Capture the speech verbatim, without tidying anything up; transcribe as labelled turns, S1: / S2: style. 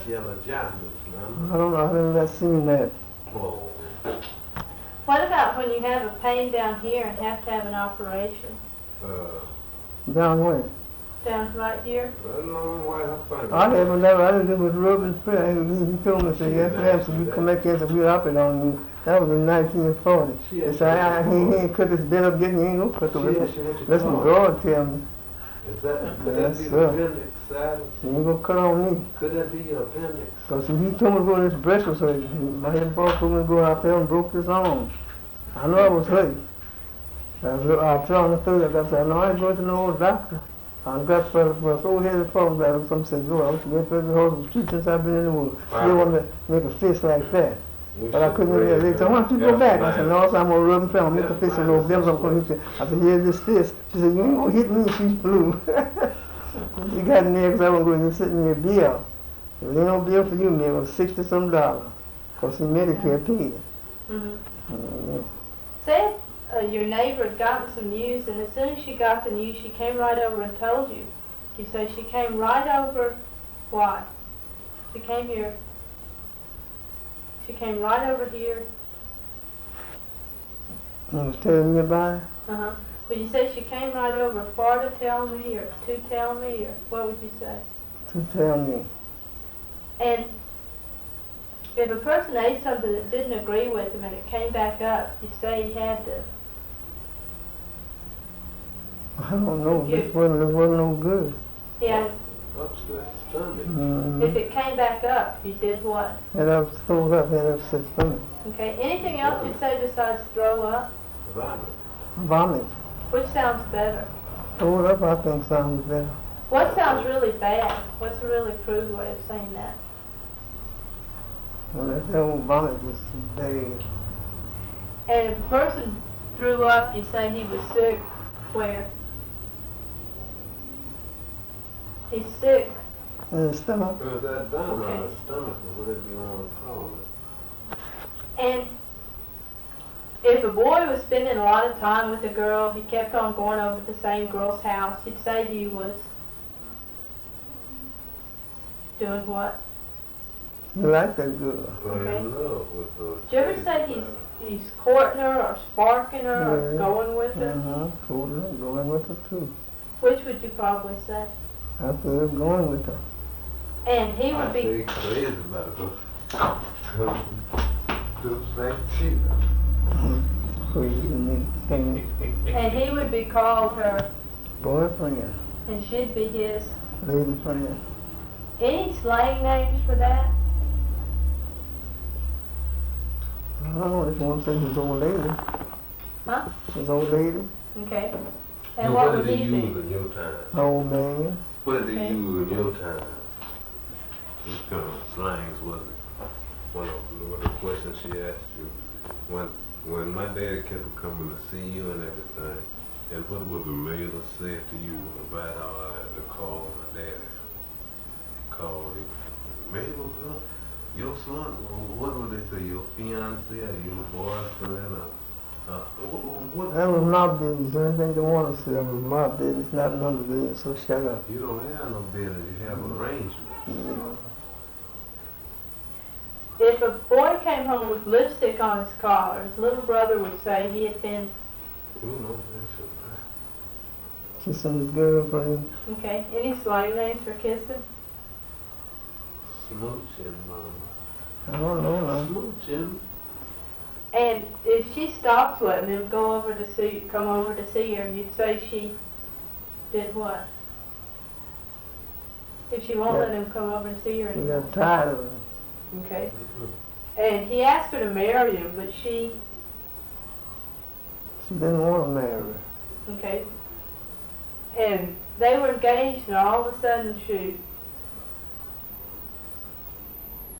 S1: yellow jackets, man.
S2: I don't know, I've never seen that.
S1: Oh.
S3: What about when you have a pain down here and have to have an operation?
S1: Uh,
S2: Down where?
S3: Down right here?
S1: I don't know why I find
S2: I haven't never, I didn't do with Reuben Prayer. He, he told me, say, yes, ma'am, so you come back here, so we'll operate on you. That was in nineteen forty. He said, I, I, he, he ain't cut his bed up, get, he ain't gonna cut the listen, listen, God tell me.
S1: Is that, could
S2: Yes,
S1: that be
S2: sir.
S1: the appendix side?
S2: He ain't gonna cut on me.
S1: Could that be your appendix?
S2: Cause he told me to go in this breast was hurt. My head ball told me to go out there and broke his arm. I know I was hurt. I was, I was telling the third, I said, no, I ain't going to no old doctor. I got for, for a four-headed phone battle. Some said, go, I was going to the hospital since I've been in the world. She didn't want to make a fist like that. But I couldn't really. They said, why don't you go back? I said, no, so I'm going to rub and pound, make a fist and over them. So I'm going to I said, here's this fist. She said, you ain't going to hit me. She's blue. She got in there because I was going to sit in there bill. There ain't no bill for you, man. It was sixty some dollars. Because the Medicare paid.
S3: Mm-hmm.
S2: Mm-hmm.
S3: Say uh, your neighbor had gotten some news, and as soon as she got the news, she came right over and told you. You say she came right over. Why? She came here. She came right over here.
S2: You was telling me about it?
S3: Uh-huh. But you say she came right over for to tell me or to tell me, or what would you say?
S2: To tell me.
S3: And if a person ate something that didn't agree with him and it came back up, you'd say he had to.
S2: I don't know.
S3: You-
S2: This wasn't, it wasn't no good.
S3: Yeah.
S1: Upset stomach.
S2: Mm-hmm.
S3: If it came back up, you did what?
S2: And I was thrown up, had upset stomach.
S3: Okay. Anything else you'd say besides throw up?
S1: Vomit.
S2: Vomit.
S3: Which sounds better?
S2: Thrown up, I think, sounds better.
S3: What sounds really bad? What's a really crude way of saying that?
S2: Well, that old vomit was bad.
S3: And if a person threw up, you say he was sick. Where? He's sick.
S2: In the stomach.
S1: Is that down
S3: Okay.
S1: on the stomach, or whatever you want to call it?
S3: And if a boy was spending a lot of time with a girl, he kept on going over to the same girl's house, he'd say he was doing what?
S2: You like that girl.
S1: Or
S3: Okay.
S1: in love with her.
S3: Did you ever say he's he's courting her or sparking her or
S2: Yeah.
S3: going with her?
S2: Mm-hmm. Cool, going with her too.
S3: Which would you probably say?
S2: I said going with her.
S3: And he would
S1: I
S3: be
S1: say crazy about her. Just like she.
S2: Crazy and thing.
S3: and he would be called her,
S2: Boyfriend.
S3: and she'd be his.
S2: Lady friend.
S3: Any slang names for that?
S2: I don't know, this one says his old lady.
S3: Huh?
S2: His old lady.
S3: Okay. And
S1: What
S3: what
S1: did
S3: would
S1: they
S3: he
S1: use
S3: be?
S1: in your time?
S2: Old man.
S1: What did they
S3: Okay.
S1: use in your time? What kind of slangs was it? One of one of the questions she asked you. When when my dad kept coming to see you and everything, and what would the mailer say to you about how I had to call my dad? Call him. Mabel, huh? Your son, what would they say? Your fiance or your boyfriend? Or, uh, what, what,
S2: That was my business. Anything they want to say, that was my business, not none of business, so shut up.
S1: You don't have no business. You have arrangements.
S2: Yeah.
S3: If a boy came home with lipstick on his collar, his little brother would say he had been,
S1: You know, that's
S2: Kissing his girlfriend.
S3: okay, any slang names for kissing?
S1: a smooching, mama.
S2: I don't know now.
S1: Smooching.
S3: And if she stops letting him go over to see, come over to see her, you'd say she did what? If she won't
S2: Yeah.
S3: let him come over and see her
S2: We
S3: anymore.
S2: got tired of it.
S3: Okay. And he asked her to marry him, but she,
S2: She didn't want to marry her.
S3: okay. And they were engaged, and all of a sudden she